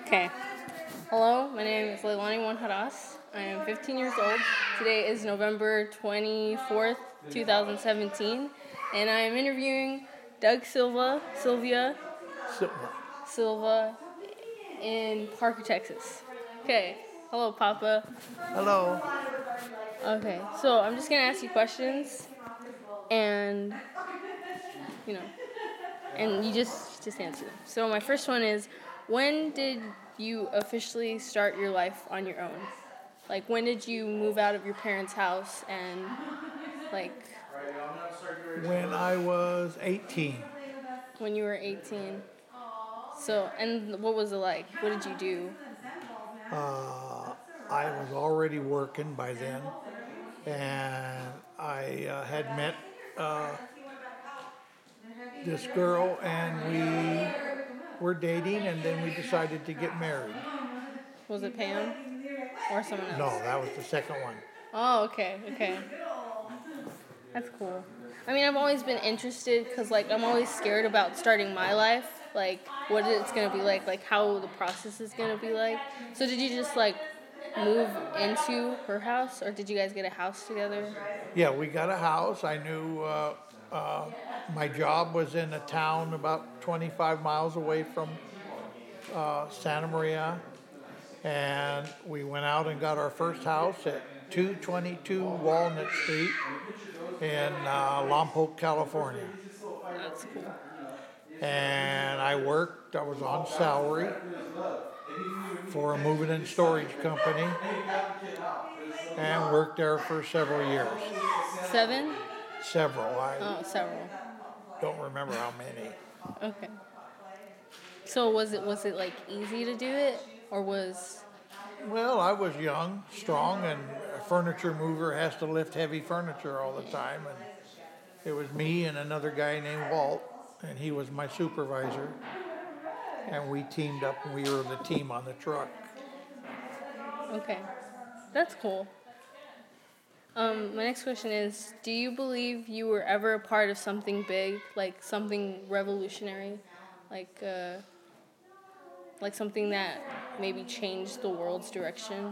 Okay. Hello, my name is Leilani Wanhadas. I am 15 years old. Today is November 24th, 2017, and I am interviewing Doug Sylvia Silva in Parker, Texas. Okay. Hello, Papa. Hello. Okay, so I'm just gonna ask you questions, and and you just answer them. So my first one is, when did you officially start your life on your own? Like, when did you move out of your parents' house and, like, When I was 18, when you were 18? So, and what was it like? What did you do? I was already working by then, and I had met this girl, and we were dating, and then we decided to get married. Was it Pam or someone No, else? that was the second one. Oh, okay. That's cool. I mean, I've always been interested because, like, I'm always scared about starting my life, like, what it's going to be like how the process is going to be like. So did you just, like, move into her house, or did you guys get a house together? Yeah, we got a house. I knew my job was in a town about 25 miles away from Santa Maria, and we went out and got our first house at 222 Walnut Street in Lompoc, California. That's cool. And I was on salary for a moving and storage company and worked there for several years. 7? Several. I Oh, several. don't remember how many. Okay. So was it like easy to do it, or was? Well, I was young, strong, and a furniture mover has to lift heavy furniture all the time. And it was me and another guy named Walt, and he was my supervisor. And we teamed up, and we were the team on the truck. Okay, that's cool. My next question is, do you believe you were ever a part of something big, like something revolutionary, like something that maybe changed the world's direction?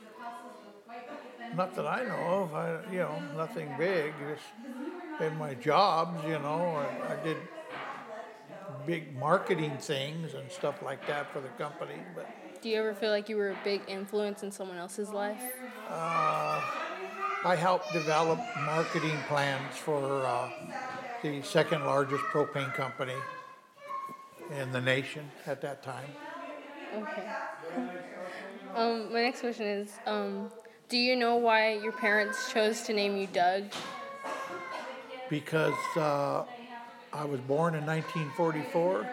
Not that I know of. Nothing big. Just in my jobs, I did big marketing things and stuff like that for the company. But Do you ever feel like you were a big influence in someone else's life? I helped develop marketing plans for the second largest propane company in the nation at that time. Okay. My next question is, do you know why your parents chose to name you Doug? Because I was born in 1944.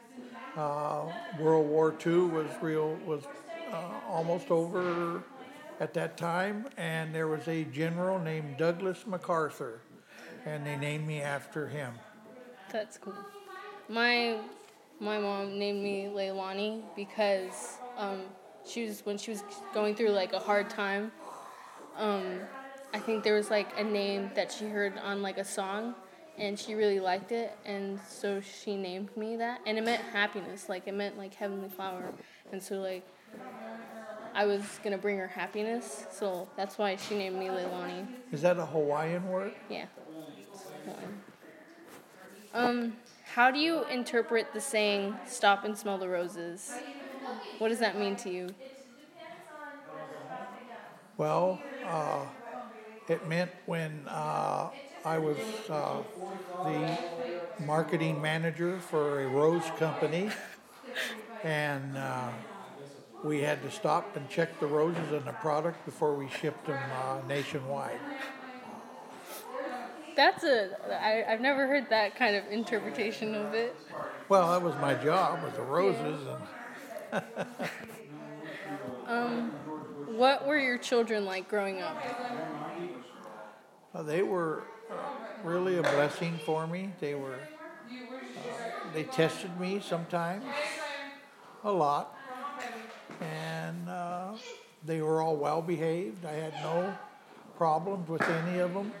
World War II was almost over at that time, and there was a general named Douglas MacArthur, and they named me after him. That's cool. My mom named me Leilani because when she was going through like a hard time. I think there was like a name that she heard on like a song, and she really liked it, and so she named me that, and it meant happiness, like it meant like heavenly flower, and so like I was gonna bring her happiness, so that's why she named me Leilani. Is that a Hawaiian word? Yeah. How do you interpret the saying "stop and smell the roses"? What does that mean to you? Well, it meant when I was the marketing manager for a rose company, and we had to stop and check the roses in the product before we shipped them nationwide. I've never heard that kind of interpretation of it. Well, that was my job with the roses, and What were your children like growing up? they were really a blessing for me. They tested me sometimes, a lot, and they were all well behaved. I had no problems with any of them,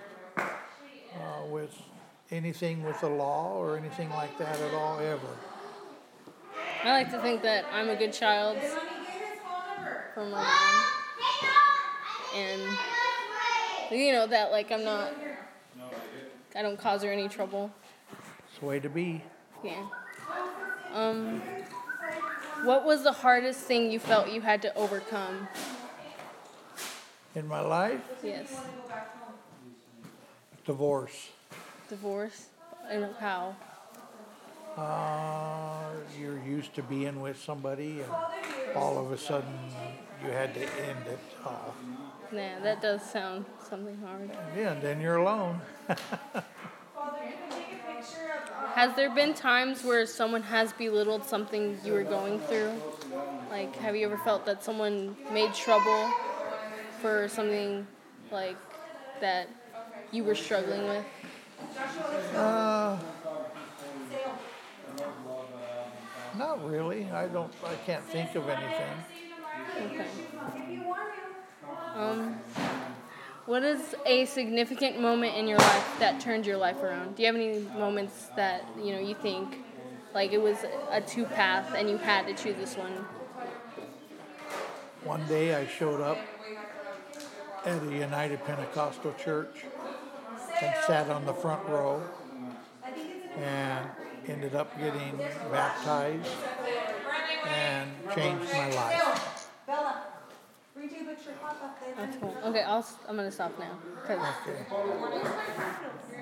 with anything with the law or anything like that at all, ever. I like to think that I'm a good child for my mom. And, that, like, I don't cause her any trouble. It's the way to be. Yeah. What was the hardest thing you felt you had to overcome? In my life, Yes. divorce. Divorce? And how? You're used to being with somebody, and all of a sudden you had to end it all. Nah, that does sound something hard. Yeah, and then you're alone. Has there been times where someone has belittled something you were going through? Like, have you ever felt that someone made trouble for something, like, that you were struggling with? Not really. I can't think of anything. Okay. What is a significant moment in your life that turned your life around? Do you have any moments that, you think, like, it was a two-path and you had to choose this one? One day I showed up at a United Pentecostal church and sat on the front row and ended up getting baptized and changed my life. That's cool. Okay, I'm going to stop now. 'Cause Okay.